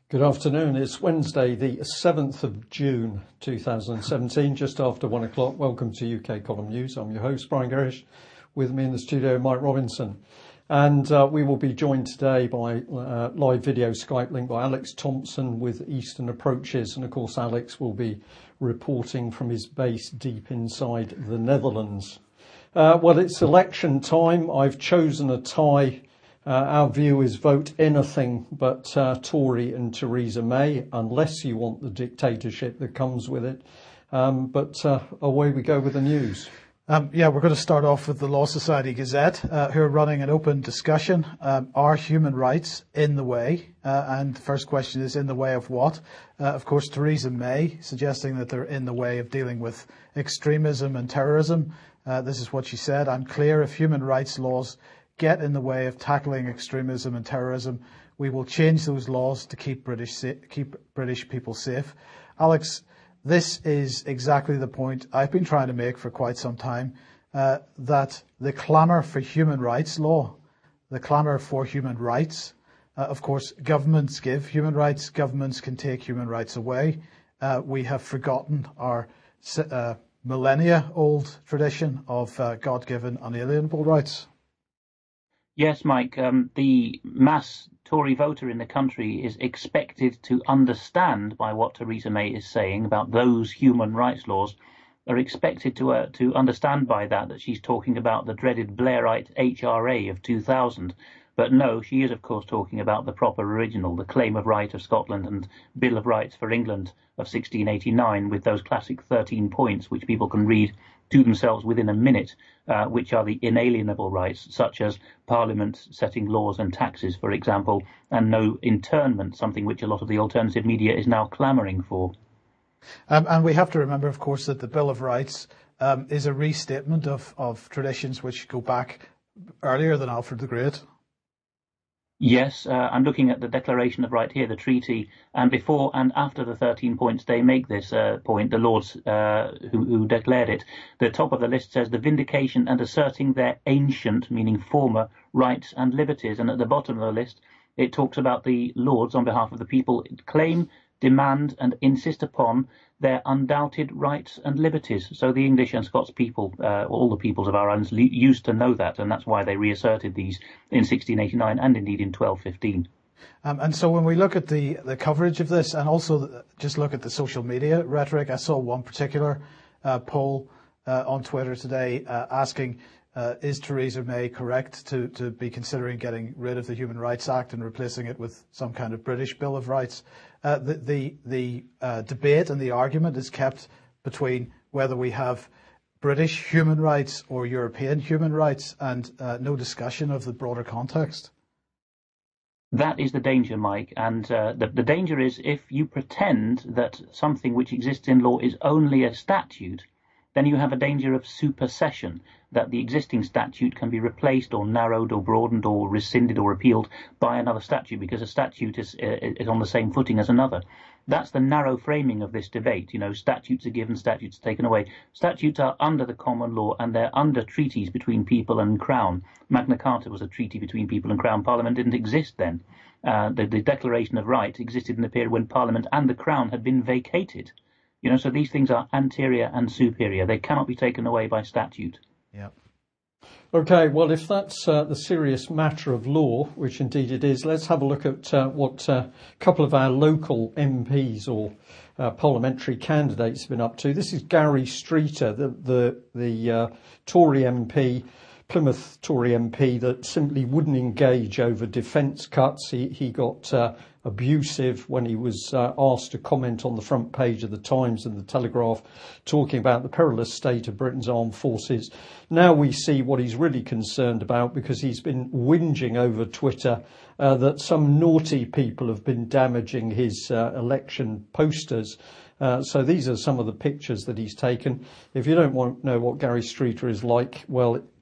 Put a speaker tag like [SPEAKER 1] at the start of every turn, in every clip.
[SPEAKER 1] Good afternoon. It's Wednesday, the 7th of June 2017, just after 1 o'clock. Welcome to UK Column News. I'm your host, Brian Gerrish. With me in the studio, Mike Robinson. And we will be joined today by live video Skype link by Alex Thompson with Eastern Approaches. And of course, Alex will be reporting from his base deep inside the Netherlands. Well, it's election time. I've chosen a tie. Our view is vote anything but Tory and Theresa May, unless you want the dictatorship that comes with it. But away we go with the news.
[SPEAKER 2] We're going to start off with the Law Society Gazette, who are running an open discussion. Are human rights in the way? And the first question is, in the way of what? Of course, Theresa May suggesting that they're in the way of dealing with extremism and terrorism. This is what she said: "I'm clear, if human rights laws get in the way of tackling extremism and terrorism, we will change those laws to keep British people safe." Alex, this is exactly the point I've been trying to make for quite some time, that the clamour for human rights law, the clamour for human rights, of course, governments give human rights, governments can take human rights away. We have forgotten our millennia-old tradition of God-given unalienable rights.
[SPEAKER 3] Yes, Mike, the mass Tory voter in the country is expected to understand by what Theresa May is saying about those human rights laws, are expected to understand by that she's talking about the dreaded Blairite HRA of 2000. But no, she is, of course, talking about the proper original, the Claim of Right of Scotland and Bill of Rights for England of 1689, with those classic 13 points which people can read to themselves within a minute, which are the inalienable rights, such as Parliament setting laws and taxes, for example, and no internment, something which a lot of the alternative media is now clamouring for.
[SPEAKER 2] And we have to remember, of course, that the Bill of Rights is a restatement of traditions which go back earlier than Alfred the Great.
[SPEAKER 3] Yes, I'm looking at the Declaration of Right here, the treaty, and before and after the 13 points, they make this point, the Lords who declared it. The top of the list says the vindication and asserting their ancient, meaning former, rights and liberties. And at the bottom of the list, it talks about the Lords, on behalf of the people, claim, demand and insist upon their undoubted rights and liberties. So the English and Scots people, all the peoples of our islands, used to know that, and that's why they reasserted these in 1689 and indeed in 1215.
[SPEAKER 2] And so when we look at the coverage of this, and also just look at the social media rhetoric, I saw one particular poll on Twitter today asking, is Theresa May correct to be considering getting rid of the Human Rights Act and replacing it with some kind of British Bill of Rights? The debate and the argument is kept between whether we have British human rights or European human rights, and no discussion of the broader context.
[SPEAKER 3] That is the danger, Mike, and the danger is if you pretend that something which exists in law is only a statute, then you have a danger of supersession, that the existing statute can be replaced or narrowed or broadened or rescinded or repealed by another statute, because a statute is on the same footing as another. That's the narrow framing of this debate. You know, statutes are given, statutes are taken away. Statutes are under the common law, and they're under treaties between people and Crown. Magna Carta was a treaty between people and Crown. Parliament didn't exist then. The Declaration of Right existed in a period when Parliament and the Crown had been vacated. You know, so these things are anterior and superior. They cannot be taken away by statute.
[SPEAKER 2] Yeah.
[SPEAKER 1] OK, well, if that's the serious matter of law, which indeed it is, let's have a look at what a couple of our local MPs or parliamentary candidates have been up to. This is Gary Streeter, the Tory MP, Plymouth Tory MP, that simply wouldn't engage over defence cuts. He got abusive when he was asked to comment on the front page of the Times and the Telegraph, talking about the perilous state of Britain's armed forces. Now we see what he's really concerned about, because he's been whinging over Twitter that some naughty people have been damaging his election posters. So these are some of the pictures that he's taken. If you don't want to know what Gary Streeter is like, well,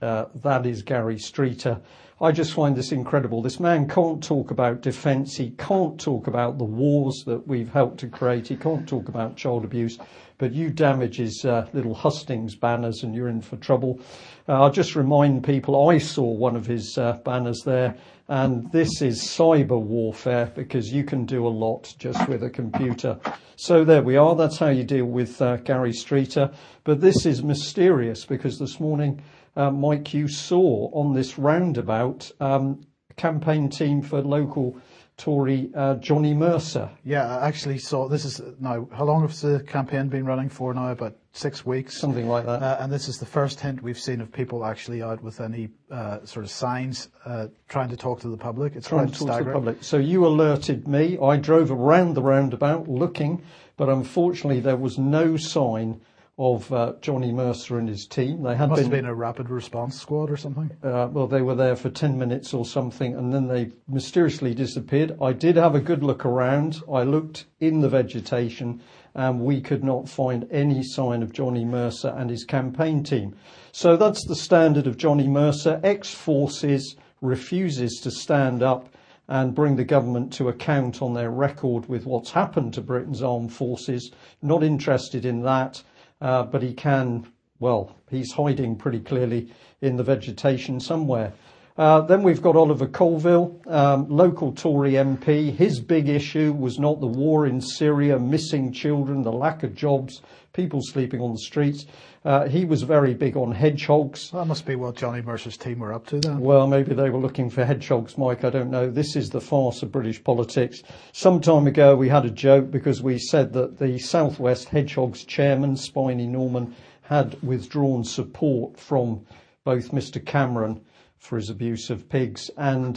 [SPEAKER 1] that is Gary Streeter. I just find this incredible. This man can't talk about defence. He can't talk about the wars that we've helped to create. He can't talk about child abuse. But you damage his little hustings banners and you're in for trouble. I'll just remind people, I saw one of his banners there. And this is cyber warfare, because you can do a lot just with a computer. So there we are. That's how you deal with Gary Streeter. But this is mysterious, because this morning, Mike, you saw on this roundabout a campaign team for local Tory Johnny Mercer.
[SPEAKER 2] Yeah, I actually saw, this is now, how long has the campaign been running for now? About 6 weeks?
[SPEAKER 1] Something like that.
[SPEAKER 2] And this is the first hint we've seen of people actually out with any sort of signs trying to talk to the public. It's
[SPEAKER 1] trying
[SPEAKER 2] quite
[SPEAKER 1] to talk to the
[SPEAKER 2] staggering.
[SPEAKER 1] public. So you alerted me. I drove around the roundabout looking, but unfortunately there was no sign of Johnny Mercer and his team. They had
[SPEAKER 2] Must have been a rapid response squad or something.
[SPEAKER 1] Well, they were there for 10 minutes or something, and then they mysteriously disappeared. I did have a good look around. I looked in the vegetation, and we could not find any sign of Johnny Mercer and his campaign team. So that's the standard of Johnny Mercer. Ex-forces refuses to stand up and bring the government to account on their record with what's happened to Britain's armed forces. Not interested in that. But he can, well, he's hiding pretty clearly in the vegetation somewhere. Then we've got Oliver Colville, local Tory MP. His big issue was not the war in Syria, missing children, the lack of jobs, people sleeping on the streets. He was very big on hedgehogs.
[SPEAKER 2] That must be what Johnny Mercer's team were up to then.
[SPEAKER 1] Well, maybe they were looking for hedgehogs, Mike. I don't know. This is the farce of British politics. Some time ago, we had a joke because we said that the South West Hedgehogs chairman, Spiny Norman, had withdrawn support from both Mr. Cameron for his abuse of pigs and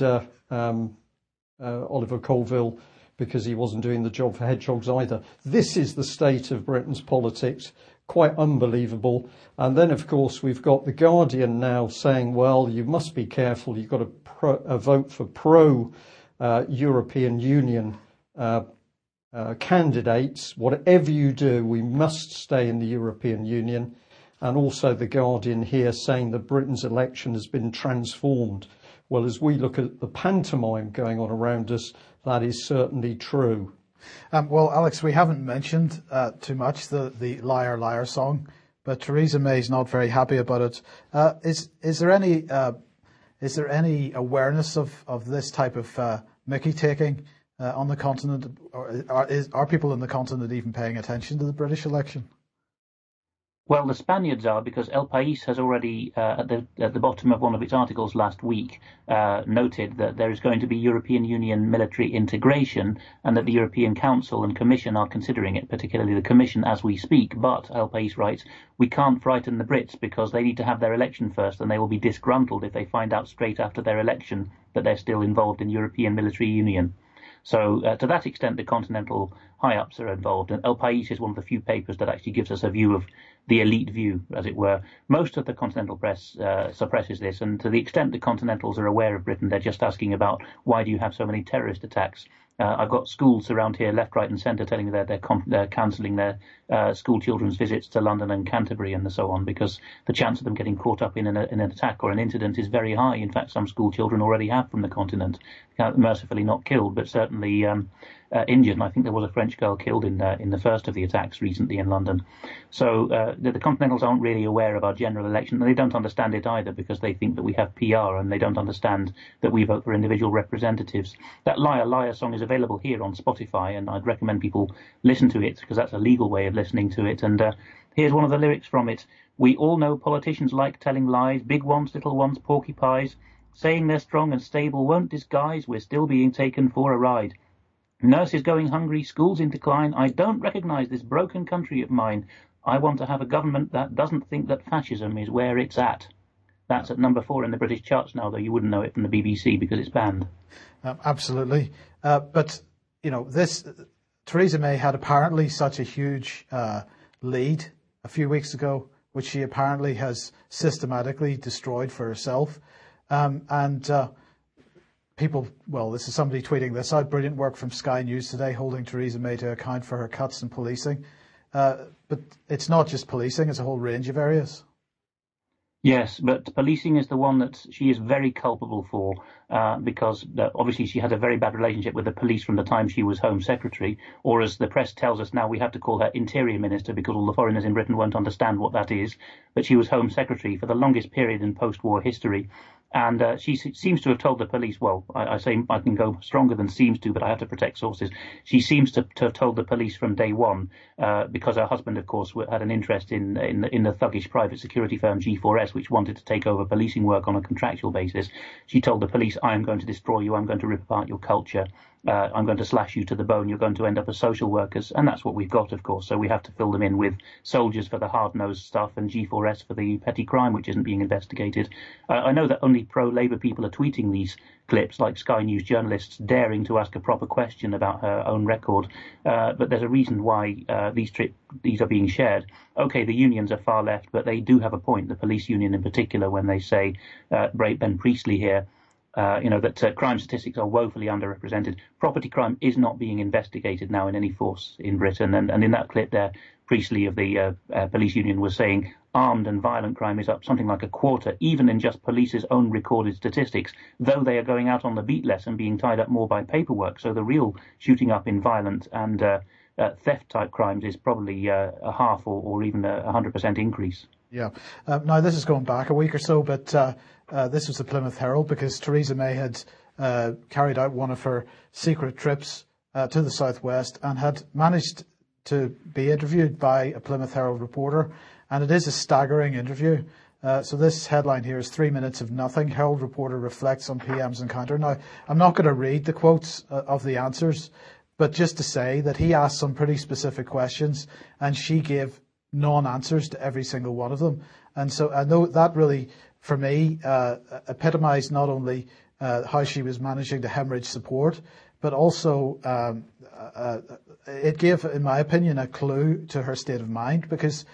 [SPEAKER 1] Oliver Colville because he wasn't doing the job for hedgehogs either. This is the state of Britain's politics. Quite unbelievable. And then, of course, we've got The Guardian now saying, well, you must be careful. You've got to vote for pro-European Union candidates. Whatever you do, we must stay in the European Union. And also The Guardian here saying that Britain's election has been transformed. Well, as we look at the pantomime going on around us, that is certainly true.
[SPEAKER 2] Well, Alex, we haven't mentioned too much the Liar Liar song, but Theresa May's not very happy about it. Is there any awareness of this type of Mickey taking on the continent, or are people in the continent even paying attention to the British election?
[SPEAKER 3] Well, the Spaniards are, because El País has already, at the bottom of one of its articles last week, noted that there is going to be European Union military integration and that the European Council and Commission are considering it, particularly the Commission as we speak. But El País writes, we can't frighten the Brits because they need to have their election first and they will be disgruntled if they find out straight after their election that they're still involved in European military union. So to that extent, the continental high-ups are involved. And El País is one of the few papers that actually gives us a view of the elite view, as it were. Most of the continental press suppresses this. And to the extent the continentals are aware of Britain, they're just asking about why do you have so many terrorist attacks? I've got schools around here, left, right and centre, telling me that they're cancelling their school children's visits to London and Canterbury and so on, because the chance of them getting caught up in an attack or an incident is very high. In fact, some school children already have from the continent, mercifully not killed, but certainly injured. And I think there was a French girl killed in the first of the attacks recently in London. So the continentals aren't really aware of our general election, and they don't understand it either because they think that we have PR and they don't understand that we vote for individual representatives. That Liar Liar song is available here on Spotify, and I'd recommend people listen to it because that's a legal way of listening to it. And here's one of the lyrics from it. We all know politicians like telling lies, big ones, little ones, porky pies. Saying they're strong and stable won't disguise we're still being taken for a ride. Nurses going hungry, schools in decline. I don't recognise this broken country of mine. I want to have a government that doesn't think that fascism is where it's at. That's at number 4 in the British charts now, though you wouldn't know it from the BBC because it's banned.
[SPEAKER 2] Absolutely. But, you know, Theresa May had apparently such a huge lead a few weeks ago, which she apparently has systematically destroyed for herself. People, well, this is somebody tweeting this out. Brilliant work from Sky News today, holding Theresa May to account for her cuts in policing. But it's not just policing, it's a whole range of areas.
[SPEAKER 3] Yes, but policing is the one that she is very culpable for, because obviously she had a very bad relationship with the police from the time she was Home Secretary, or as the press tells us now, we have to call her Interior Minister because all the foreigners in Britain won't understand what that is. But she was Home Secretary for the longest period in post-war history. And she seems to have told the police, well, I say I can go stronger than seems to, but I have to protect sources. She seems to have told the police from day one, because her husband, of course, had an interest in the thuggish private security firm G4S, which wanted to take over policing work on a contractual basis. She told the police, I am going to destroy you, I'm going to rip apart your culture. I'm going to slash you to the bone, you're going to end up as social workers. And that's what we've got, of course. So we have to fill them in with soldiers for the hard-nosed stuff and G4S for the petty crime, which isn't being investigated. I know that only pro-Labour people are tweeting these clips, like Sky News journalists daring to ask a proper question about her own record. But there's a reason why these are being shared. OK, the unions are far left, but they do have a point, the police union in particular, when they say, Ben Priestley here, that crime statistics are woefully underrepresented. Property crime is not being investigated now in any force in Britain. And in that clip there, Priestley of the police union was saying armed and violent crime is up something like a quarter, even in just police's own recorded statistics, though they are going out on the beat less and being tied up more by paperwork. So the real shooting up in violent and theft-type crimes is probably a half or even 100% increase.
[SPEAKER 2] Yeah. Now, this is going back a week or so, but this was the Plymouth Herald because Theresa May had carried out one of her secret trips to the southwest and had managed to be interviewed by a Plymouth Herald reporter, and it is a staggering interview. So this headline here is 3 minutes of nothing. Herald reporter reflects on PM's encounter. Now, I'm not going to read the quotes of the answers, but just to say that he asked some pretty specific questions and she gave non-answers to every single one of them. And so I know that really, for me, epitomised not only how she was managing to hemorrhage support, but also it gave, in my opinion, a clue to her state of mind, because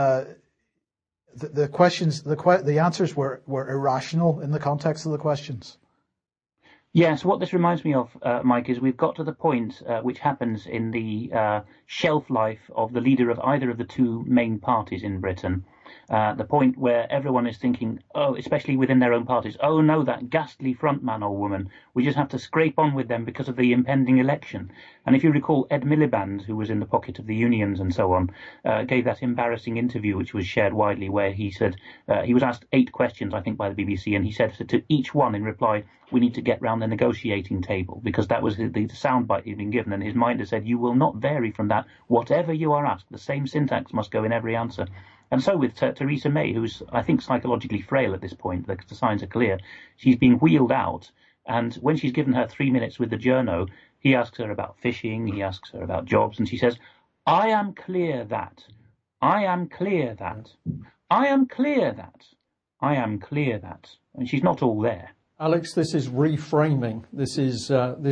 [SPEAKER 2] the questions, the answers were irrational in the context of the questions.
[SPEAKER 3] Yes, what this reminds me of, Mike, is we've got to the point which happens in the shelf life of the leader of either of the two main parties in Britain. The point where everyone is thinking, oh, especially within their own parties, oh no, that ghastly frontman or woman, we just have to scrape on with them because of the impending election. And if you recall, Ed Miliband, who was in the pocket of the unions and so on, gave that embarrassing interview which was shared widely, where he said, he was asked 8 questions, I think, by the BBC, and he said to each one in reply, we need to get round the negotiating table, because that was the soundbite he'd been given, and his mind had said, you will not vary from that, whatever you are asked, the same syntax must go in every answer. And so with Theresa May, who's, I think, psychologically frail at this point, the signs are clear, she's being wheeled out, and when she's given her 3 minutes with the journo, he asks her about fishing, he asks her about jobs, and she says, I am clear that, I am clear that, I am clear that, I am clear that. And she's not all there.
[SPEAKER 1] Alex, this is reframing. This is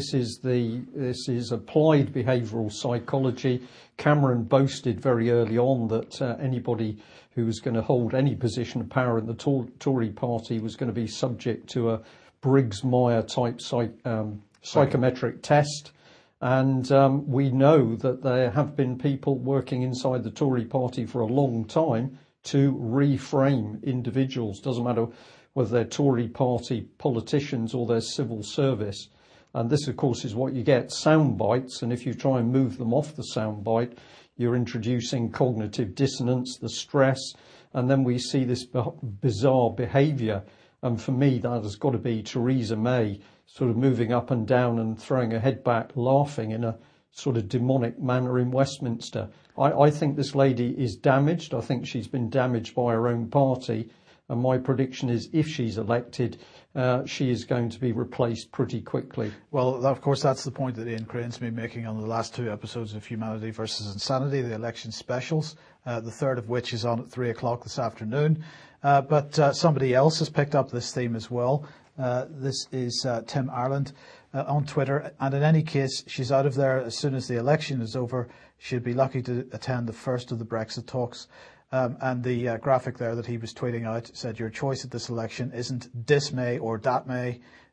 [SPEAKER 1] applied behavioural psychology. Cameron boasted very early on that anybody who was going to hold any position of power in the Tory party was going to be subject to a Briggs-Meyer type psychometric test. And we know that there have been people working inside the Tory party for a long time to reframe individuals. Doesn't matter whether they're Tory party politicians or they're civil service. And this, of course, is what you get, sound bites. And if you try and move them off the sound bite, you're introducing cognitive dissonance, the stress, and then we see this bizarre behaviour. And for me, that has got to be Theresa May sort of moving up and down and throwing her head back, laughing in a sort of demonic manner in Westminster. I think this lady is damaged. I think she's been damaged by her own party. And my prediction is if she's elected, she is going to be replaced pretty quickly.
[SPEAKER 2] Well, of course, that's the point that Ian Crane's been making on the last 2 episodes of Humanity versus Insanity, the election specials, the third of which is on at 3 o'clock this afternoon. But somebody else has picked up this theme as well. This is Tim Ireland on Twitter. And in any case, she's out of there as soon as the election is over. She'd be lucky to attend the first of the Brexit talks. And the graphic there that he was tweeting out said, your choice at this election isn't this May or that May.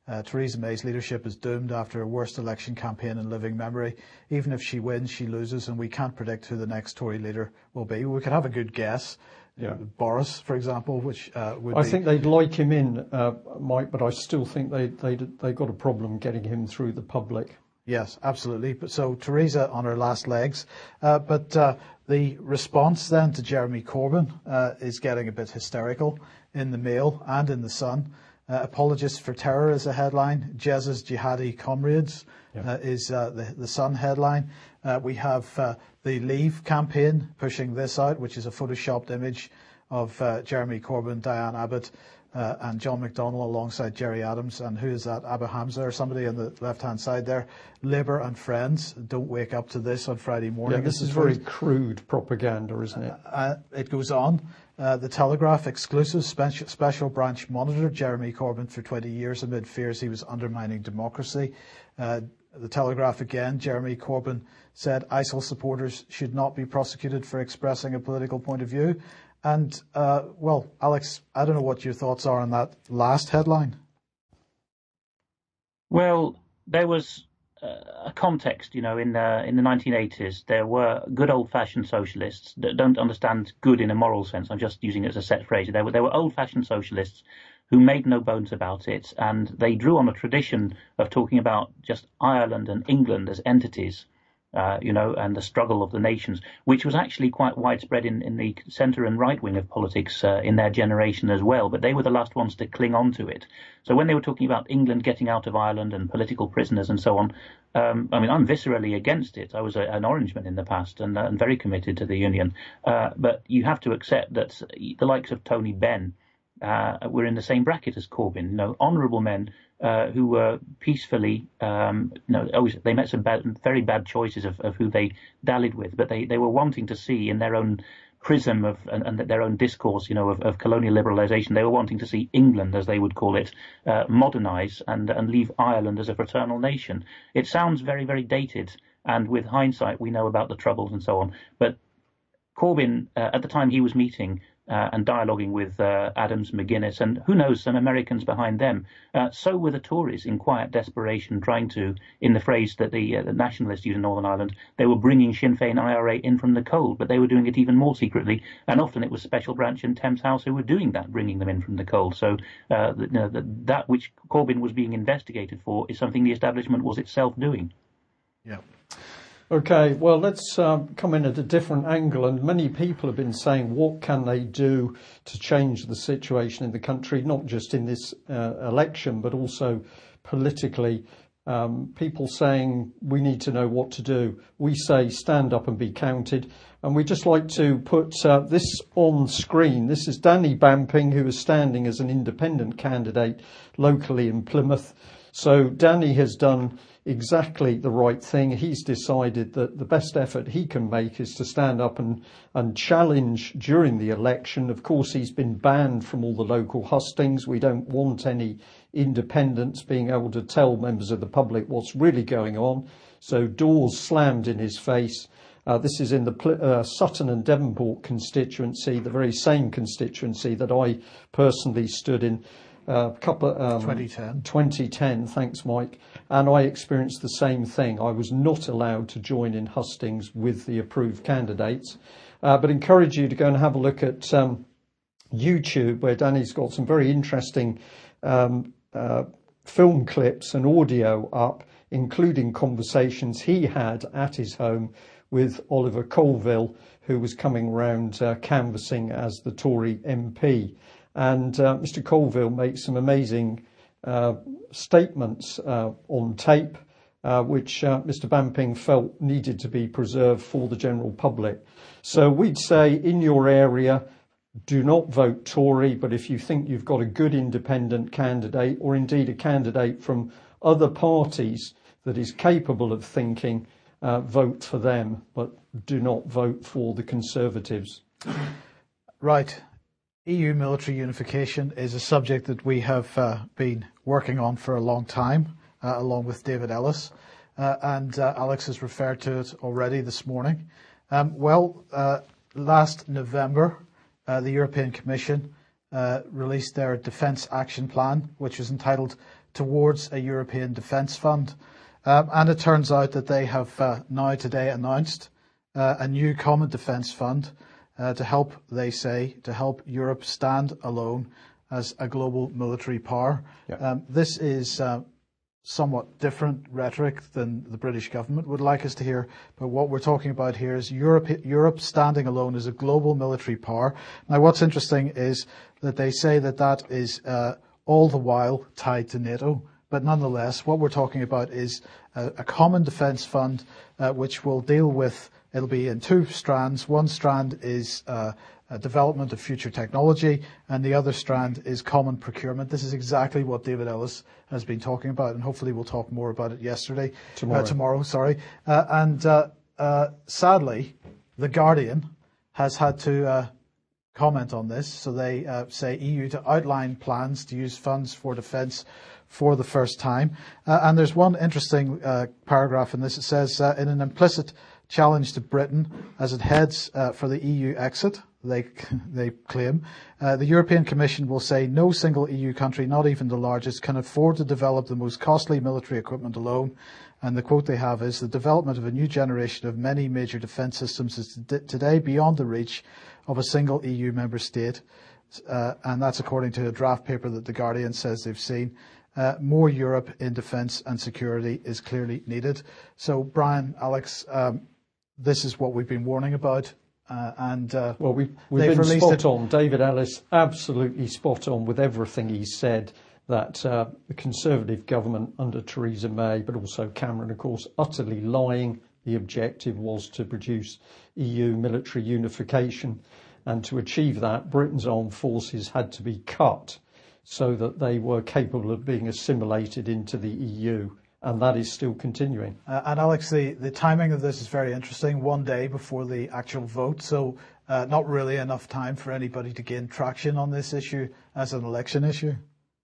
[SPEAKER 2] Theresa May's leadership is doomed after her worst election campaign in living memory. Even if she wins, she loses, and we can't predict who the next Tory leader will be. We could have a good guess.
[SPEAKER 1] Yeah.
[SPEAKER 2] Boris, for example, which would
[SPEAKER 1] I think they'd like him in, Mike, but I still think they got a problem getting him through the public.
[SPEAKER 2] Yes, absolutely. But so Theresa on her last legs. But the response then to Jeremy Corbyn is getting a bit hysterical in the Mail and in the Sun. Apologists for terror is a headline. Jez's jihadi comrades is the Sun headline. We have the Leave campaign pushing this out, which is a photoshopped image of Jeremy Corbyn, Diane Abbott, and John McDonnell alongside Gerry Adams. And who is that? Abba Hamza or somebody on the left-hand side there. Labour and Friends don't wake up to this on Friday morning.
[SPEAKER 1] Yeah, this is very crude propaganda, isn't it?
[SPEAKER 2] It goes on. The Telegraph exclusive special branch monitored Jeremy Corbyn for 20 years amid fears he was undermining democracy. The Telegraph again, Jeremy Corbyn said ISIL supporters should not be prosecuted for expressing a political point of view. And, well, Alex, I don't know what your thoughts are on that last headline.
[SPEAKER 3] Well, there was a context, in the 1980s. There were good old-fashioned socialists that don't understand good in a moral sense. I'm just using it as a set phrase. There were old-fashioned socialists who made no bones about it, and they drew on a tradition of talking about just Ireland and England as entities. And the struggle of the nations, which was actually quite widespread in the centre and right wing of politics in their generation as well. But they were the last ones to cling on to it. So when they were talking about England getting out of Ireland and political prisoners and so on, I'm viscerally against it. I was an Orangeman in the past and very committed to the Union. But you have to accept that the likes of Tony Benn were in the same bracket as Corbyn, honourable men who were peacefully, they met some very bad choices of who they dallied with, but they were wanting to see in their own prism and their own discourse, of colonial liberalisation, they were wanting to see England, as they would call it, modernise and leave Ireland as a fraternal nation. It sounds very, very dated, and with hindsight, we know about the Troubles and so on. But Corbyn, at the time he was meeting and dialoguing with Adams, McGuinness, and who knows, some Americans behind them. So were the Tories in quiet desperation, trying to, in the phrase that the nationalists use in Northern Ireland, they were bringing Sinn Féin IRA in from the cold, but they were doing it even more secretly, and often it was Special Branch and Thames House who were doing that, bringing them in from the cold. So that which Corbyn was being investigated for is something the establishment was itself doing.
[SPEAKER 2] Yeah.
[SPEAKER 1] Okay, well, let's come in at a different angle, and many people have been saying what can they do to change the situation in the country, not just in this election, but also politically. People saying we need to know what to do. We say stand up and be counted. And we'd just like to put this on screen. This is Danny Bamping, who is standing as an independent candidate locally in Plymouth. So Danny has done exactly the right thing. He's decided that the best effort he can make is to stand up and challenge during the election. Of course, he's been banned from all the local hustings. We don't want any independents being able to tell members of the public what's really going on. So doors slammed in his face. This is in the Sutton and Devonport constituency, the very same constituency that I personally stood in. 2010, thanks Mike, and I experienced the same thing. I was not allowed to join in hustings with the approved candidates, but encourage you to go and have a look at YouTube, where Danny's got some very interesting film clips and audio up, including conversations he had at his home with Oliver Colville, who was coming round canvassing as the Tory MP. And Mr. Colville makes some amazing statements on tape, which Mr. Bamping felt needed to be preserved for the general public. So we'd say in your area, do not vote Tory, but if you think you've got a good independent candidate, or indeed a candidate from other parties that is capable of thinking, vote for them, but do not vote for the Conservatives.
[SPEAKER 2] Right. EU military unification is a subject that we have been working on for a long time, along with David Ellis, and Alex has referred to it already this morning. Last November, the European Commission released their Defence Action Plan, which was entitled towards a European defence fund. And it turns out that they have now today announced a new common defence fund to help, they say, to help Europe stand alone as a global military power. Yeah. This is somewhat different rhetoric than the British government would like us to hear, but what we're talking about here is Europe standing alone as a global military power. Now, what's interesting is that they say that that is all the while tied to NATO, but nonetheless, what we're talking about is a common defence fund which will deal with, it'll be in two strands. One strand is development of future technology, and the other strand is common procurement. This is exactly what David Ellis has been talking about, and hopefully we'll talk more about it tomorrow. Sadly, The Guardian has had to comment on this. So they say EU to outline plans to use funds for defence for the first time. And there's one interesting paragraph in this. It says, in an implicit challenge to Britain as it heads for the EU exit, they claim, the European Commission will say no single EU country, not even the largest, can afford to develop the most costly military equipment alone. And the quote they have is, the development of a new generation of many major defence systems is today beyond the reach of a single EU member state. And that's according to a draft paper that The Guardian says they've seen. More Europe in defence and security is clearly needed. So, Brian, Alex, this is what we've been warning about.
[SPEAKER 1] Well, we've been spot on. David Ellis, absolutely spot on with everything he said, that the Conservative government under Theresa May, but also Cameron, of course, utterly lying. The objective was to produce EU military unification. And to achieve that, Britain's armed forces had to be cut so that they were capable of being assimilated into the EU. And that is still continuing.
[SPEAKER 2] And Alex, the timing of this is very interesting, one day before the actual vote. So not really enough time for anybody to gain traction on this issue as an election issue.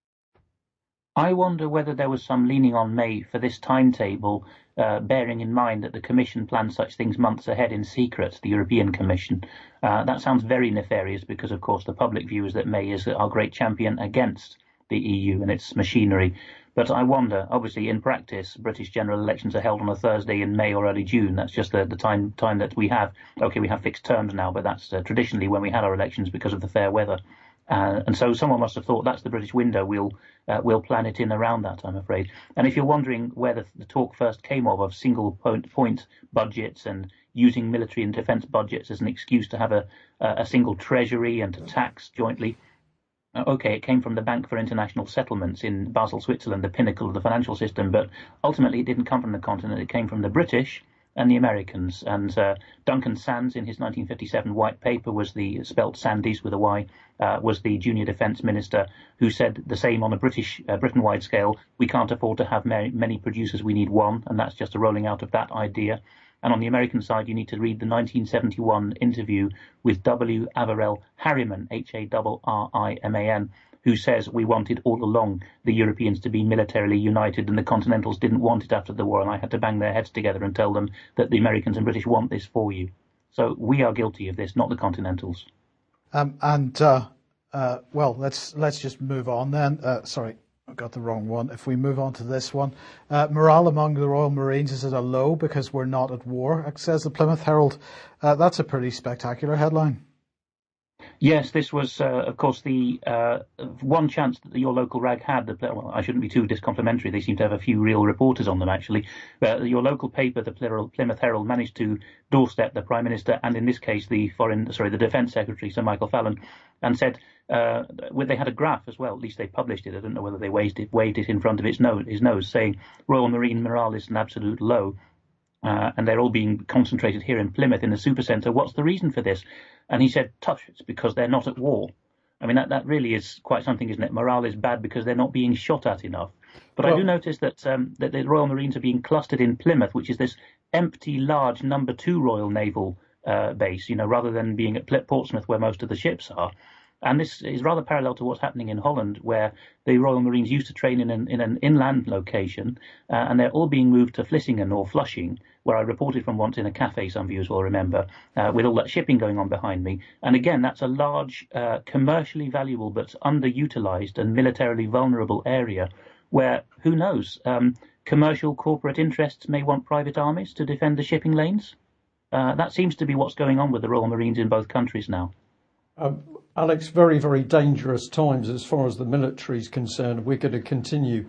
[SPEAKER 3] I wonder whether there was some leaning on May for this timetable, bearing in mind that the Commission plans such things months ahead in secret, the European Commission. That sounds very nefarious because, of course, the public view is that May is our great champion against the EU and its machinery. But I wonder, obviously, in practice, British general elections are held on a Thursday in May or early June. That's just the time that we have. OK, we have fixed terms now, but that's traditionally when we had our elections because of the fair weather. And so someone must have thought that's the British window. We'll plan it in around that, I'm afraid. And if you're wondering where the talk first came of single point budgets and using military and defence budgets as an excuse to have a single treasury and to tax jointly, OK, it came from the Bank for International Settlements in Basel, Switzerland, the pinnacle of the financial system. But ultimately, it didn't come from the continent. It came from the British and the Americans. And Duncan Sandys, in his 1957 white paper, spelt Sandys with a Y, was the junior defence minister who said the same on a Britain-wide scale. We can't afford to have many producers. We need one. And that's just a rolling out of that idea. And on the American side, you need to read the 1971 interview with W. Averell Harriman, Harriman, who says we wanted all along the Europeans to be militarily united and the Continentals didn't want it after the war, and I had to bang their heads together and tell them that the Americans and British want this for you. So we are guilty of this, not the Continentals.
[SPEAKER 2] Well, let's just move on then. Sorry, I got the wrong one. If we move on to this one, morale among the Royal Marines is at a low because we're not at war, says the Plymouth Herald. That's a pretty spectacular headline.
[SPEAKER 3] Yes, this was, of course, the one chance that your local rag had. Well, I shouldn't be too discomplimentary. They seem to have a few real reporters on them, actually. Your local paper, the Plymouth Herald, managed to doorstep the Prime Minister and, in this case, the Defence Secretary, Sir Michael Fallon, and said they had a graph as well. At least they published it. I don't know whether they waved it in front of his nose, saying Royal Marine morale is an absolute low. And they're all being concentrated here in Plymouth in the supercentre. What's the reason for this? And he said, it's because they're not at war. I mean, that really is quite something, isn't it? Morale is bad because they're not being shot at enough. But I do notice that the Royal Marines are being clustered in Plymouth, which is this empty, large number 2 Royal Naval base, rather than being at Portsmouth where most of the ships are. And this is rather parallel to what's happening in Holland, where the Royal Marines used to train in an inland location, and they're all being moved to Vlissingen or Flushing, where I reported from once in a cafe, some viewers will remember, with all that shipping going on behind me. And again, that's a large, commercially valuable but underutilised and militarily vulnerable area where, who knows, commercial corporate interests may want private armies to defend the shipping lanes. That seems to be what's going on with the Royal Marines in both countries now.
[SPEAKER 1] Alex, very, very dangerous times as far as the military is concerned. We're going to continue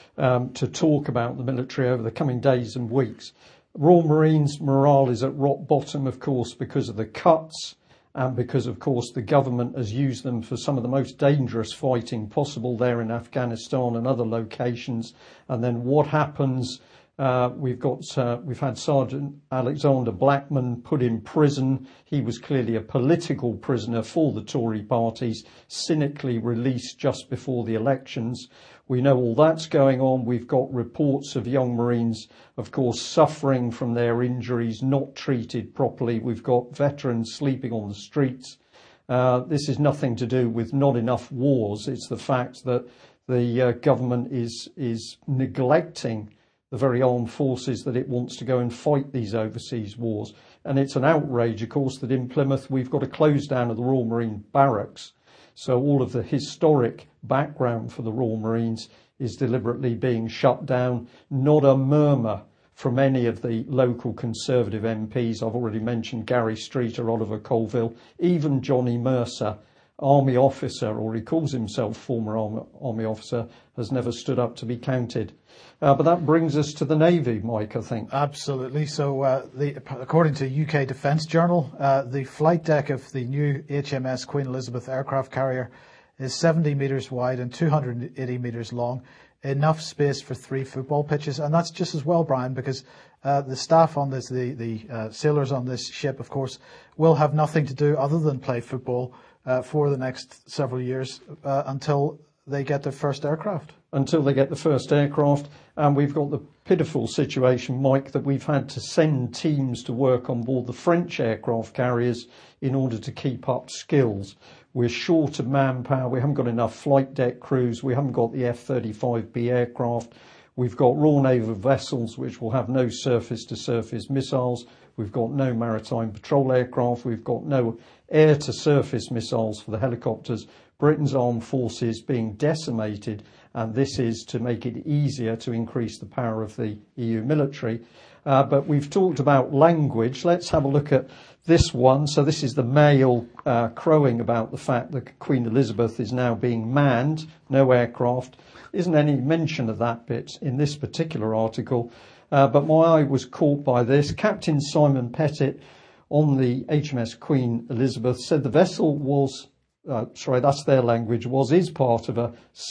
[SPEAKER 1] to talk about the military over the coming days and weeks. Royal Marines morale is at rock bottom, of course, because of the cuts and because, of course, the government has used them for some of the most dangerous fighting possible there in Afghanistan and other locations. And then what happens? We've had Sergeant Alexander Blackman put in prison. He was clearly a political prisoner for the Tory parties, cynically released just before the elections. We know all that's going on. We've got reports of young Marines, of course, suffering from their injuries, not treated properly. We've got veterans sleeping on the streets. This is nothing to do with not enough wars. It's the fact that the government is neglecting the very armed forces that it wants to go and fight these overseas wars. And it's an outrage, of course, that in Plymouth we've got a close down of the Royal Marine Barracks. So all of the historic background for the Royal Marines is deliberately being shut down. Not a murmur from any of the local Conservative MPs. I've already mentioned Gary Streeter, Oliver Colville, even Johnny Mercer, Army officer, or he calls himself former Army officer, has never stood up to be counted. But that brings us to the Navy, Mike, I think.
[SPEAKER 2] Absolutely. So according to UK Defence Journal, the flight deck of the new HMS Queen Elizabeth aircraft carrier is 70 metres wide and 280 metres long, enough space for 3 football pitches. And that's just as well, Brian, because the staff on this, the sailors on this ship, of course, will have nothing to do other than play football for the next several years until they get their first aircraft.
[SPEAKER 1] Until they get the first aircraft. And we've got the pitiful situation, Mike, that we've had to send teams to work on board the French aircraft carriers in order to keep up skills. We're short of manpower. We haven't got enough flight deck crews. We haven't got the F-35B aircraft. We've got Royal Naval vessels which will have no surface-to-surface missiles. We've got no maritime patrol aircraft. We've got no air-to-surface missiles for the helicopters. Britain's armed forces being decimated, and this is to make it easier to increase the power of the EU military. But we've talked about language. Let's have a look at this one. So this is the Mail crowing about the fact that Queen Elizabeth is now being manned, no aircraft. Isn't any mention of that bit in this particular article. But my eye was caught by this. Captain Simon Pettit on the HMS Queen Elizabeth said the vessel was, that's their language, is part of a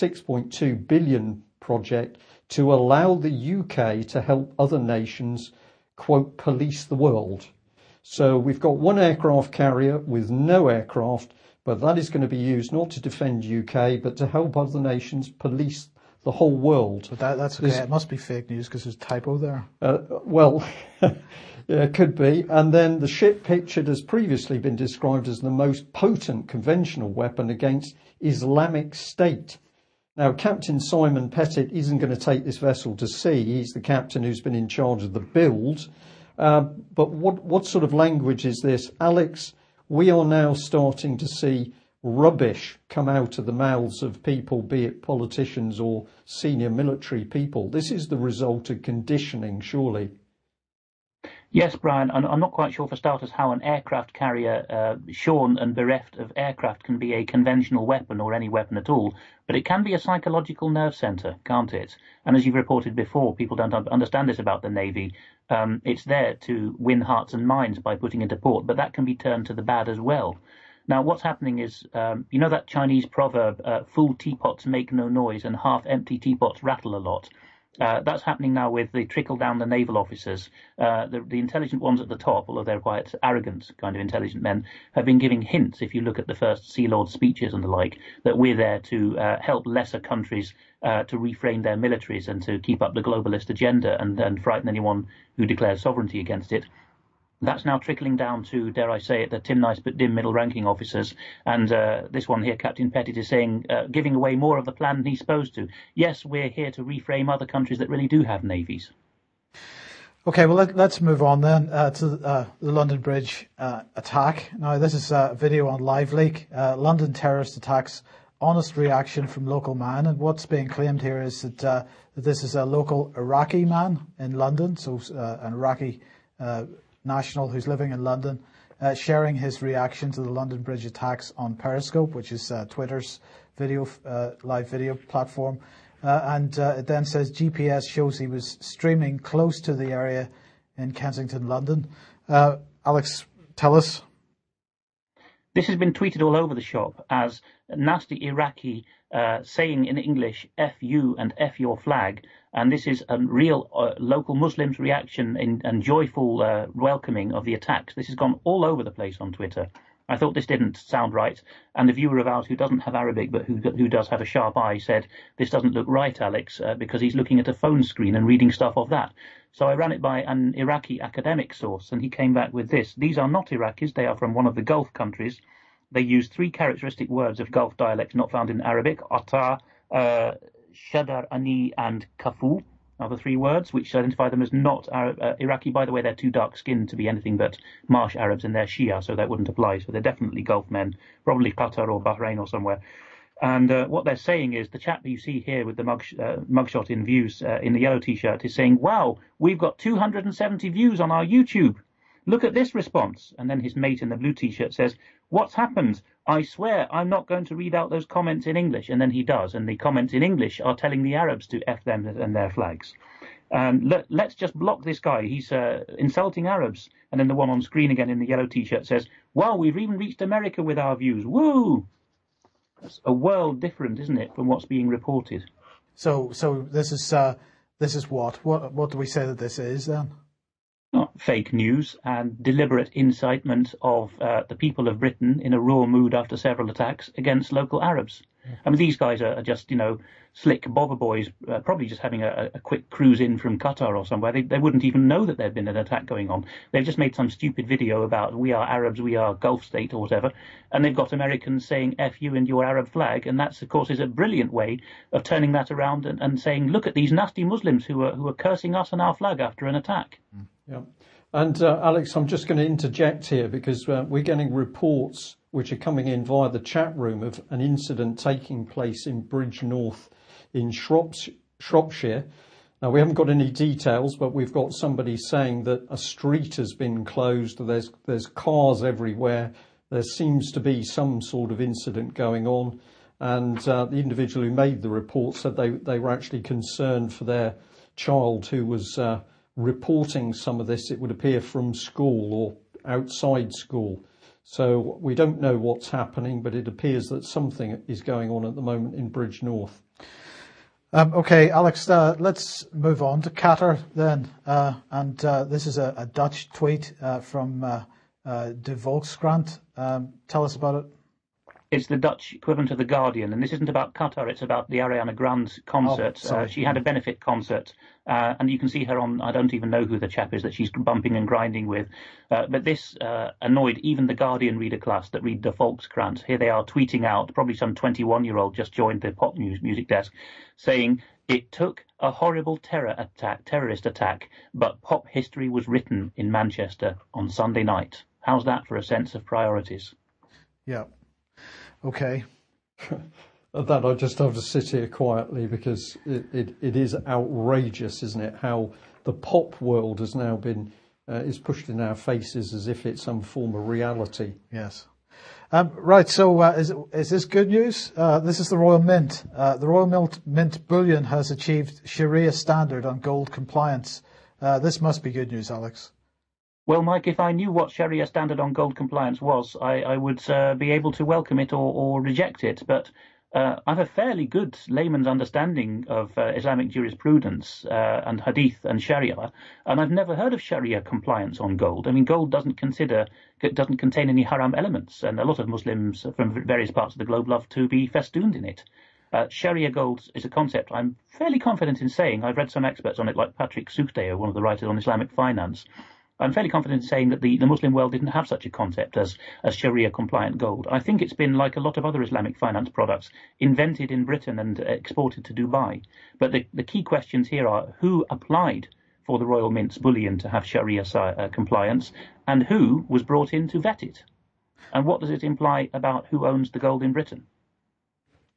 [SPEAKER 1] 6.2 billion project to allow the UK to help other nations, quote, police the world. So we've got one aircraft carrier with no aircraft, but that is going to be used not to defend UK, but to help other nations police the whole world.
[SPEAKER 2] But that's okay. It must be fake news because there's a typo there.
[SPEAKER 1] Yeah, it could be. And then the ship pictured has previously been described as the most potent conventional weapon against Islamic State. Now, Captain Simon Pettit isn't going to take this vessel to sea. He's the captain who's been in charge of the build. But what sort of language is this? Alex, we are now starting to see rubbish come out of the mouths of people, be it politicians or senior military people. This is the result of conditioning, surely.
[SPEAKER 3] Yes, Brian, I'm not quite sure, for starters, how an aircraft carrier shorn and bereft of aircraft can be a conventional weapon or any weapon at all, but it can be a psychological nerve centre, can't it? And as you've reported before, people don't understand this about the Navy. It's there to win hearts and minds by putting into port, but that can be turned to the bad as well. Now, what's happening is, you know that Chinese proverb, full teapots make no noise and half-empty teapots rattle a lot? That's happening now with the trickle down the naval officers. The intelligent ones at the top, although they're quite arrogant kind of intelligent men, have been giving hints, if you look at the first Sea Lord speeches and the like, that we're there to help lesser countries to reframe their militaries and to keep up the globalist agenda and frighten anyone who declares sovereignty against it. That's now trickling down to, dare I say it, the Tim Nice but dim middle-ranking officers. And this one here, Captain Pettit, is saying, giving away more of the plan than he's supposed to. Yes, we're here to reframe other countries that really do have navies.
[SPEAKER 2] Okay, well, let's move on then to the London Bridge attack. Now, this is a video on LiveLeak. London terrorist attacks honest reaction from local man. And what's being claimed here is that this is a local Iraqi man in London, so an Iraqi national who's living in London, sharing his reaction to the London Bridge attacks on Periscope, which is Twitter's live video platform. And it then says GPS shows he was streaming close to the area in Kensington, London. Alex, tell us.
[SPEAKER 3] This has been tweeted all over the shop as nasty Iraqi saying in English, F you and F your flag. And this is a real local Muslims' reaction and joyful welcoming of the attacks. This has gone all over the place on Twitter. I thought this didn't sound right. And the viewer of ours who doesn't have Arabic but who does have a sharp eye said, this doesn't look right, Alex, because he's looking at a phone screen and reading stuff off that. So I ran it by an Iraqi academic source, and he came back with this. These are not Iraqis. They are from one of the Gulf countries. They use 3 characteristic words of Gulf dialects not found in Arabic: ata, shadar, ani, and kafu are the 3 words, which identify them as not Iraqi. By the way, they're too dark-skinned to be anything but Marsh Arabs, and they're Shia, so that wouldn't apply. So they're definitely Gulf men, probably Qatar or Bahrain or somewhere. And what they're saying is, the chap that you see here with the mugshot in views in the yellow T-shirt is saying, wow, we've got 270 views on our YouTube. Look at this response. And then his mate in the blue T-shirt says, what's happened? I swear I'm not going to read out those comments in English. And then he does. And the comments in English are telling the Arabs to F them and their flags. Let's just block this guy. He's insulting Arabs. And then the one on screen again in the yellow T-shirt says, wow, we've even reached America with our views. Woo! That's a world different, isn't it, from what's being reported?
[SPEAKER 2] So this is what? What do we say that this is then?
[SPEAKER 3] Not fake news and deliberate incitement of the people of Britain in a raw mood after several attacks against local Arabs. I mean, these guys are just, slick bobber boys, probably just having a quick cruise in from Qatar or somewhere. They wouldn't even know that there'd been an attack going on. They've just made some stupid video about we are Arabs, we are Gulf state or whatever, and they've got Americans saying F you and your Arab flag, and that's, of course, is a brilliant way of turning that around and saying, look at these nasty Muslims who are cursing us and our flag after an attack.
[SPEAKER 1] Yeah. And Alex, I'm just going to interject here because we're getting reports which are coming in via the chat room of an incident taking place in Bridgnorth in Shropshire. Now, we haven't got any details, but we've got somebody saying that a street has been closed. There's cars everywhere. There seems to be some sort of incident going on. And the individual who made the report said they were actually concerned for their child who was reporting some of this, it would appear, from school or outside school. So we don't know what's happening, but it appears that something is going on at the moment in Bridgnorth.
[SPEAKER 2] Okay, Alex, let's move on to Qatar then. And this is a Dutch tweet from De Volkskrant. Tell us about it.
[SPEAKER 3] It's the Dutch equivalent of The Guardian, and this isn't about Qatar, it's about the Ariana Grande concert. She had a benefit concert, and you can see her on, I don't even know who the chap is that she's bumping and grinding with, but this annoyed even the Guardian reader class that read the Volkskrant. Here they are tweeting out, probably some 21-year-old just joined the pop music desk, saying, it took a horrible terrorist attack, but pop history was written in Manchester on Sunday night. How's that for a sense of priorities?
[SPEAKER 2] Yeah. Okay.
[SPEAKER 1] That I just have to sit here quietly because it is outrageous, isn't it? How the pop world has now been is pushed in our faces as if it's some form of reality.
[SPEAKER 2] Yes. Right. So is this good news? This is the Royal Mint. The Royal Mint bullion has achieved Sharia standard on gold compliance. This must be good news, Alex.
[SPEAKER 3] Well, Mike, if I knew what Sharia standard on gold compliance was, I would be able to welcome it or reject it. But I have a fairly good layman's understanding of Islamic jurisprudence and Hadith and Sharia, and I've never heard of Sharia compliance on gold. I mean, gold doesn't contain any haram elements, and a lot of Muslims from various parts of the globe love to be festooned in it. Sharia gold is a concept I'm fairly confident in saying. I've read some experts on it, like Patrick Soukhdeo, one of the writers on Islamic finance. I'm fairly confident in saying that the Muslim world didn't have such a concept as Sharia-compliant gold. I think it's been, like a lot of other Islamic finance products, invented in Britain and exported to Dubai. But the key questions here are who applied for the Royal Mint's bullion to have Sharia compliance, and who was brought in to vet it? And what does it imply about who owns the gold in Britain?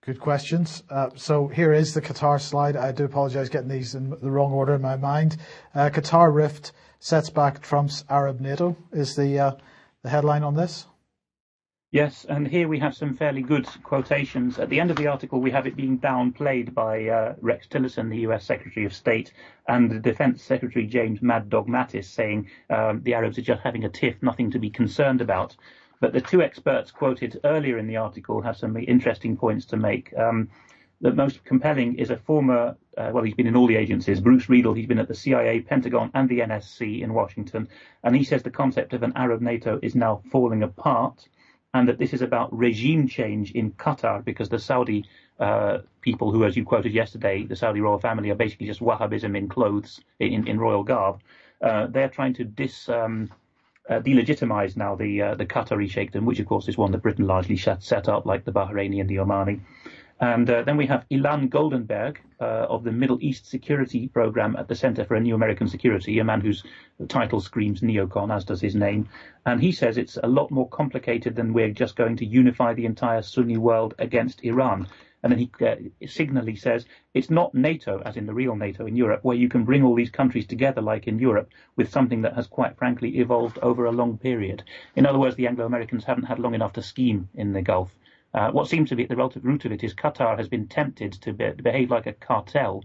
[SPEAKER 2] Good questions. So here is the Qatar slide. I do apologize getting these in the wrong order in my mind. Qatar rift sets back Trump's Arab NATO is the headline on this.
[SPEAKER 3] Yes, and here we have some fairly good quotations. At the end of the article, we have it being downplayed by Rex Tillerson, the US Secretary of State, and the Defense Secretary James Mad Dog Mattis, saying the Arabs are just having a tiff, nothing to be concerned about. But the two experts quoted earlier in the article have some interesting points to make. The most compelling is a former, he's been in all the agencies, Bruce Riedel. He's been at the CIA, Pentagon, and the NSC in Washington. And he says the concept of an Arab NATO is now falling apart, and that this is about regime change in Qatar, because the Saudi people who, as you quoted yesterday, the Saudi royal family, are basically just Wahhabism in clothes, in royal garb. They're trying to delegitimize now the Qatari sheikhdom, which of course is one that Britain largely set up, like the Bahraini and the Omani. And then we have Ilan Goldenberg of the Middle East Security Program at the Center for a New American Security, a man whose title screams neocon, as does his name. And he says it's a lot more complicated than we're just going to unify the entire Sunni world against Iran. And then he signally says it's not NATO, as in the real NATO in Europe, where you can bring all these countries together like in Europe with something that has quite frankly evolved over a long period. In other words, the Anglo-Americans haven't had long enough to scheme in the Gulf. What seems to be at the relative root of it is Qatar has been tempted to behave like a cartel.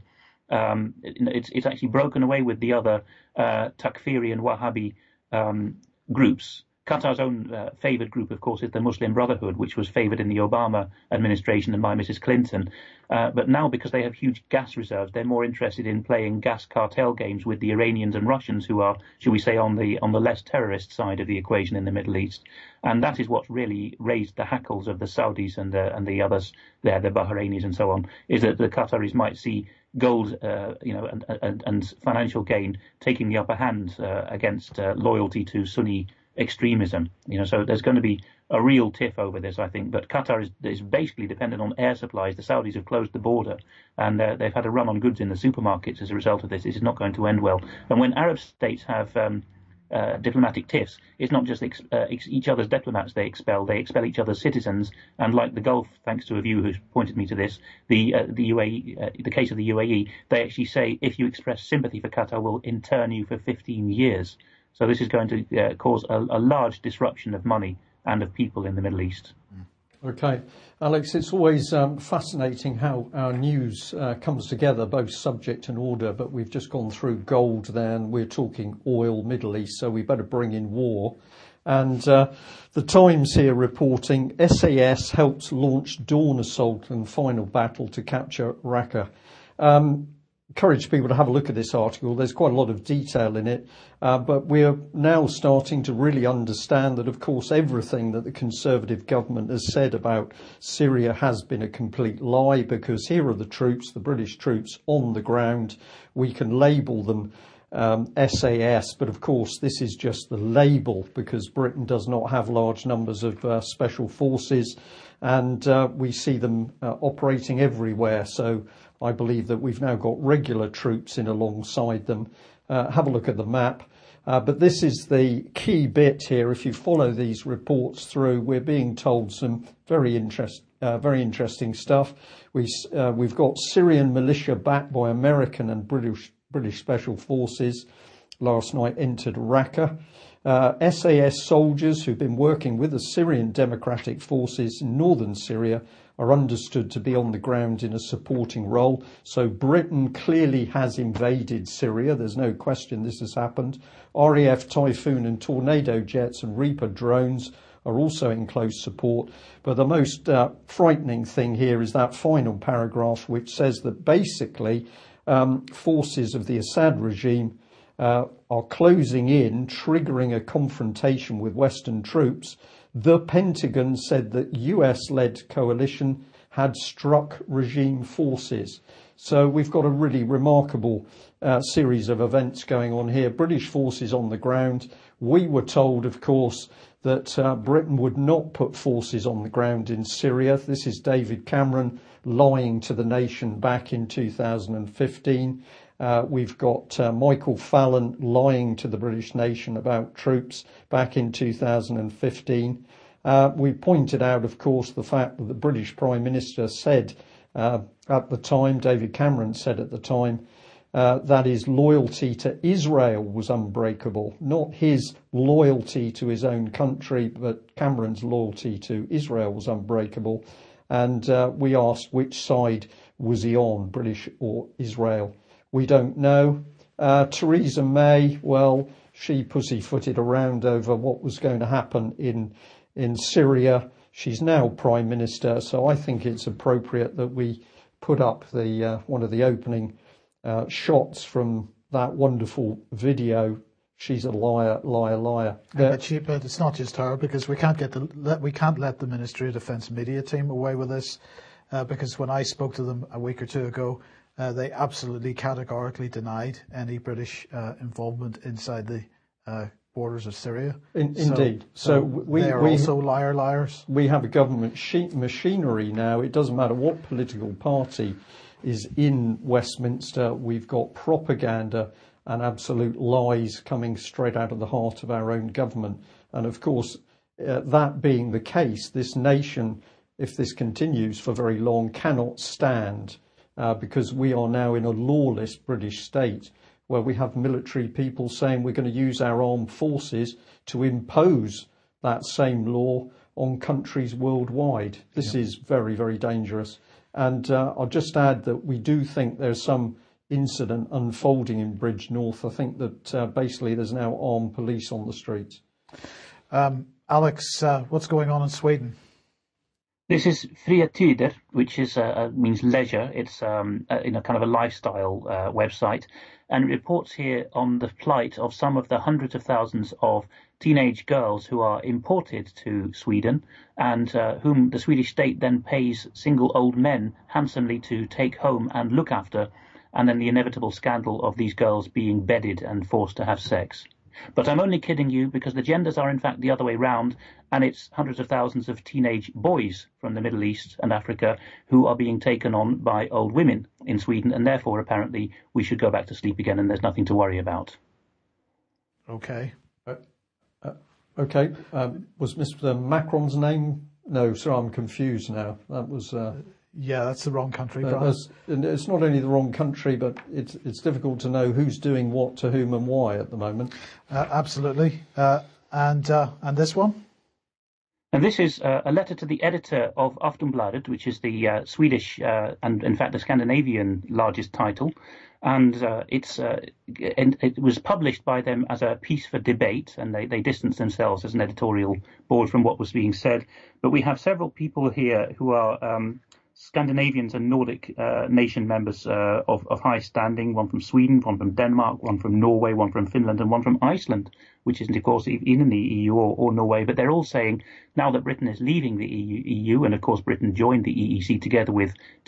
[SPEAKER 3] It's actually broken away with the other Takfiri and Wahhabi groups. Qatar's own favoured group, of course, is the Muslim Brotherhood, which was favoured in the Obama administration and by Mrs. Clinton. But now, because they have huge gas reserves, they're more interested in playing gas cartel games with the Iranians and Russians, who are, shall we say, on the less terrorist side of the equation in the Middle East. And that is what really raised the hackles of the Saudis and the others there, the Bahrainis and so on, is that the Qataris might see gold, and financial gain taking the upper hand against loyalty to Sunni extremism. So there's going to be a real tiff over this, I think. But Qatar is basically dependent on air supplies. The Saudis have closed the border, and they've had a run on goods in the supermarkets as a result of this. This is not going to end well. And when Arab states have diplomatic tiffs, it's not just each other's diplomats they expel each other's citizens. And like the Gulf, thanks to a viewer who's pointed me to this, the UAE, the case of the UAE, they actually say if you express sympathy for Qatar, we'll intern you for 15 years. So this is going to cause a large disruption of money and of people in the Middle East.
[SPEAKER 1] Okay. Alex, it's always fascinating how our news comes together, both subject and order, but we've just gone through gold there, and we're talking oil, Middle East, so we better bring in war. And the Times here reporting SAS helps launch dawn assault and final battle to capture Raqqa. Encourage people to have a look at this article. There's quite a lot of detail in it, but we're now starting to really understand that, of course, everything that the Conservative government has said about Syria has been a complete lie, because here are the troops, the British troops on the ground. We can label them SAS, but of course this is just the label, because Britain does not have large numbers of special forces, and we see them operating everywhere. So I believe that we've now got regular troops in alongside them. Have a look at the map. But this is the key bit here. If you follow these reports through, we're being told some very interesting stuff. We've got Syrian militia backed by American and British special forces last night entered Raqqa. SAS soldiers who've been working with the Syrian Democratic Forces in northern Syria are understood to be on the ground in a supporting role. So Britain clearly has invaded Syria. There's no question this has happened. RAF Typhoon and Tornado jets and Reaper drones are also in close support. But the most frightening thing here is that final paragraph, which says that basically forces of the Assad regime are closing in, triggering a confrontation with Western troops. The Pentagon said that US-led coalition had struck regime forces. So we've got a really remarkable series of events going on here. British forces on the ground. We were told, of course, that Britain would not put forces on the ground in Syria. This is David Cameron lying to the nation back in 2015. We've got Michael Fallon lying to the British nation about troops back in 2015. We pointed out, of course, the fact that the British Prime Minister said at the time, David Cameron said at the time, that his loyalty to Israel was unbreakable, not his loyalty to his own country, but Cameron's loyalty to Israel was unbreakable. And we asked which side was he on, British or Israel. We don't know. Theresa May, well, she pussyfooted around over what was going to happen in Syria. She's now Prime Minister, so I think it's appropriate that we put up the one of the opening shots from that wonderful video. She's a liar, liar, liar.
[SPEAKER 2] But it's not just her, because we can't let the Ministry of Defence media team away with this, because when I spoke to them a week or two ago, they absolutely categorically denied any British involvement inside the borders of Syria.
[SPEAKER 1] Indeed. So we
[SPEAKER 2] are also liars.
[SPEAKER 1] We have a government machinery now. It doesn't matter what political party is in Westminster. We've got propaganda and absolute lies coming straight out of the heart of our own government. And of course, that being the case, this nation, if this continues for very long, cannot stand because we are now in a lawless British state where we have military people saying we're going to use our armed forces to impose that same law on countries worldwide. This is very, very dangerous. And I'll just add that we do think there's some incident unfolding in Bridge North. I think that basically there's now armed police on the streets.
[SPEAKER 2] Alex, what's going on in Sweden?
[SPEAKER 3] This is Fria Tider, which is means leisure. It's kind of a lifestyle website, and it reports here on the plight of some of the hundreds of thousands of teenage girls who are imported to Sweden and whom the Swedish state then pays single old men handsomely to take home and look after, and then the inevitable scandal of these girls being bedded and forced to have sex. But I'm only kidding you, because the genders are in fact the other way round, and it's hundreds of thousands of teenage boys from the Middle East and Africa who are being taken on by old women in Sweden, and therefore apparently we should go back to sleep again and there's nothing to worry about.
[SPEAKER 2] Okay.
[SPEAKER 1] Okay. Was Mr. Macron's name? No, sorry, I'm confused now. That was...
[SPEAKER 2] Yeah, that's the wrong country, Brian.
[SPEAKER 1] It's not only the wrong country, but it's difficult to know who's doing what to whom and why at the moment.
[SPEAKER 2] Absolutely. And this one?
[SPEAKER 3] And this is a letter to the editor of Aftonbladet, which is the Swedish and, in fact, the Scandinavian largest title. And it was published by them as a piece for debate, and they distanced themselves as an editorial board from what was being said. But we have several people here who are Scandinavians and Nordic nation members of high standing, one from Sweden, one from Denmark, one from Norway, one from Finland, and one from Iceland, which isn't, of course, in the EU or Norway. But they're all saying now that Britain is leaving the EU, and of course Britain joined the EEC together with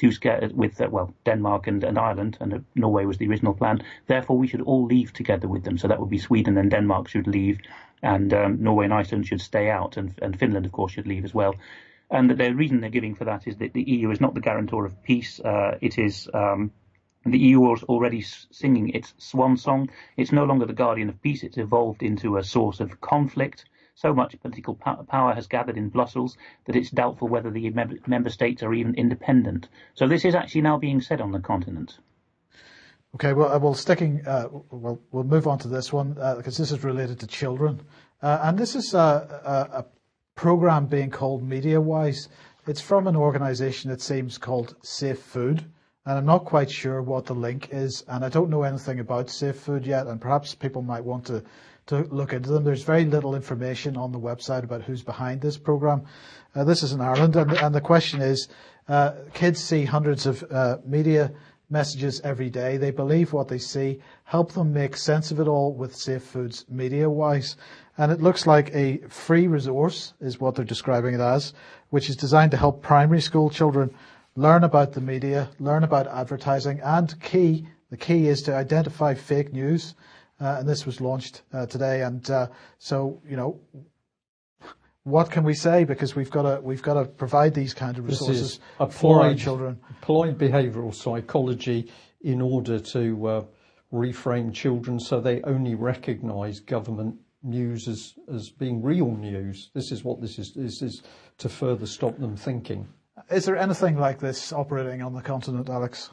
[SPEAKER 3] Denmark and Ireland, and Norway was the original plan. Therefore, we should all leave together with them. So that would be Sweden and Denmark should leave, and Norway and Iceland should stay out, and Finland, of course, should leave as well. And the reason they're giving for that is that the EU is not the guarantor of peace. It is the EU is already singing its swan song. It's no longer the guardian of peace. It's evolved into a source of conflict. So much political power has gathered in Brussels that it's doubtful whether the member states are even independent. So this is actually now being said on the continent.
[SPEAKER 2] Okay, well, we'll move on to this one because this is related to children, and this is a program being called MediaWise. It's from an organization, it seems, called Safe Food, and I'm not quite sure what the link is, and I don't know anything about Safe Food yet, and perhaps people might want to look into them. There's very little information on the website about who's behind this program. This is in Ireland, and the question is, kids see hundreds of media messages every day. They believe what they see. Help them make sense of it all with Safe Food's MediaWise. And it looks like a free resource is what they're describing it as, which is designed to help primary school children learn about the media, learn about advertising, and the key is to identify fake news. And this was launched today. And so, what can we say? Because we've got to provide these kind of resources for our children.
[SPEAKER 1] Applied behavioural psychology in order to reframe children so they only recognise government news as being real news. This is what this is. This is to further stop them thinking.
[SPEAKER 2] Is there anything like this operating on the continent, Alex?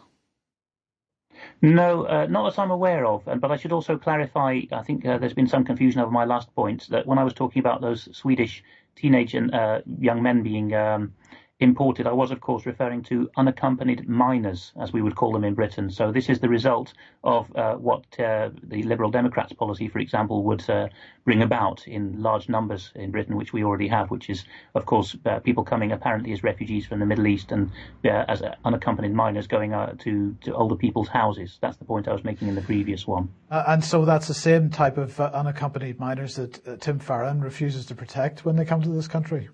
[SPEAKER 3] No, not as I'm aware of. But I should also clarify, I think there's been some confusion over my last point, that when I was talking about those Swedish teenage and young men being imported, I was, of course, referring to unaccompanied minors, as we would call them in Britain. So this is the result of what the Liberal Democrats policy, for example, would bring about in large numbers in Britain, which we already have, which is, of course, people coming apparently as refugees from the Middle East and as unaccompanied minors going to older people's houses. That's the point I was making in the previous one.
[SPEAKER 2] And so that's the same type of unaccompanied minors that Tim Farron refuses to protect when they come to this country?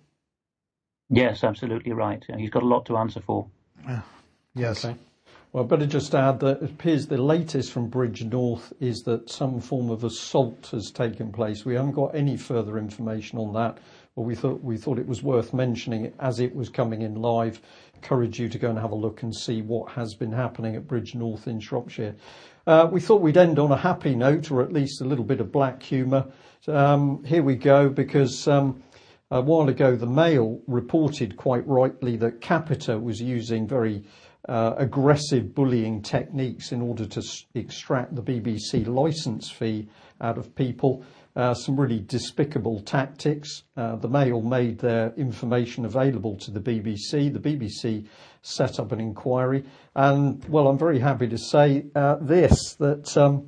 [SPEAKER 3] Yes, absolutely right. He's got a lot to answer for.
[SPEAKER 2] Yes.
[SPEAKER 1] Okay. Well, I better just add that it appears the latest from Bridgnorth is that some form of assault has taken place. We haven't got any further information on that, but we thought it was worth mentioning it as it was coming in live. Encourage you to go and have a look and see what has been happening at Bridgnorth in Shropshire. We thought we'd end on a happy note, or at least a little bit of black humour. Here we go, because a while ago, the Mail reported quite rightly that Capita was using very aggressive bullying techniques in order to extract the BBC licence fee out of people. Some really despicable tactics. The Mail made their information available to the BBC. The BBC set up an inquiry. And, well, I'm very happy to say that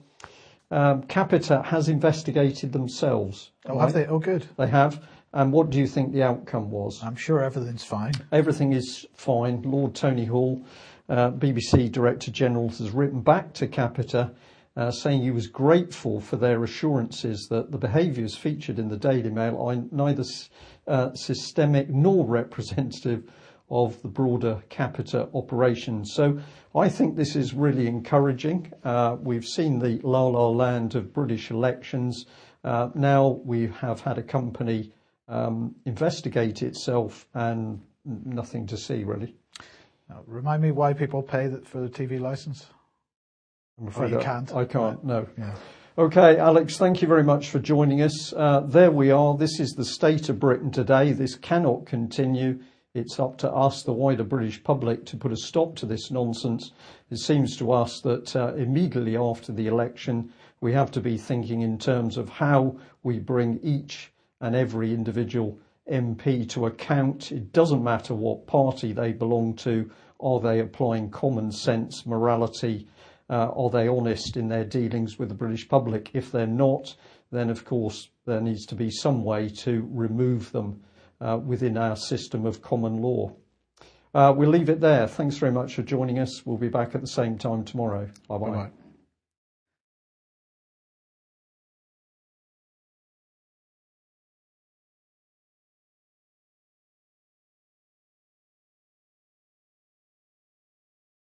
[SPEAKER 1] Capita has investigated themselves.
[SPEAKER 2] Oh, have they? Oh, good.
[SPEAKER 1] They have. And what do you think the outcome was?
[SPEAKER 2] I'm sure everything's fine.
[SPEAKER 1] Everything is fine. Lord Tony Hall, BBC Director General, has written back to Capita saying he was grateful for their assurances that the behaviours featured in the Daily Mail are neither systemic nor representative of the broader Capita operation. So I think this is really encouraging. We've seen the la-la land of British elections. Now we have had a company investigate itself, and nothing to see, really.
[SPEAKER 2] Now, remind me why people pay for the TV licence?
[SPEAKER 1] I'm afraid
[SPEAKER 2] you can't.
[SPEAKER 1] I can't, no.
[SPEAKER 2] Yeah.
[SPEAKER 1] Okay, Alex, thank you very much for joining us. There we are. This is the state of Britain today. This cannot continue. It's up to us, the wider British public, to put a stop to this nonsense. It seems to us that immediately after the election, we have to be thinking in terms of how we bring each and every individual MP to account. It doesn't matter what party they belong to. Are they applying common sense, morality? Are they honest in their dealings with the British public? If they're not, then of course there needs to be some way to remove them within our system of common law. We'll leave it there. Thanks very much for joining us. We'll be back at the same time tomorrow. Bye-bye.
[SPEAKER 2] Bye-bye.